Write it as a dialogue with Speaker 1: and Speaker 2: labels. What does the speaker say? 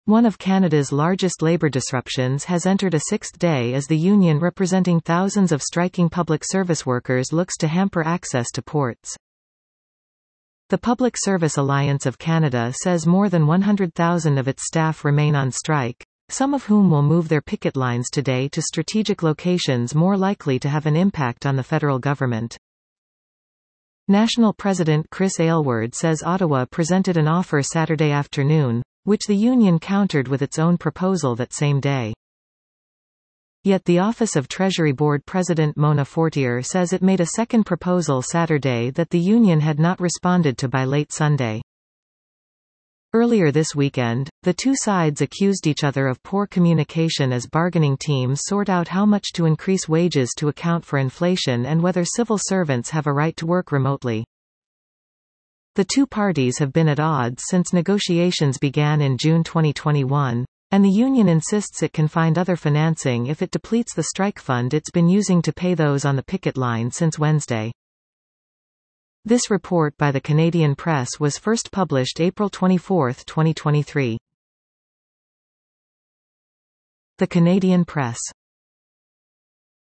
Speaker 1: One of Canada's largest labour disruptions has entered a sixth day as the union representing thousands of striking public service workers looks to hamper access to ports. The Public Service Alliance of Canada says more than 100,000 of its staff remain on strike, some of whom will move their picket lines today to strategic locations more likely to have an impact on the federal government. National President Chris Aylward says Ottawa presented an offer Saturday afternoon, which the union countered with its own proposal that same day. Yet the Office of Treasury Board President Mona Fortier says it made a second proposal Saturday that the union had not responded to by late Sunday. Earlier this weekend, the two sides accused each other of poor communication as bargaining teams sort out how much to increase wages to account for inflation and whether civil servants have a right to work remotely. The two parties have been at odds since negotiations began in June 2021, and the union insists it can find other financing if it depletes the strike fund it's been using to pay those on the picket line since Wednesday. This report by the Canadian Press was first published April 24, 2023. The Canadian Press.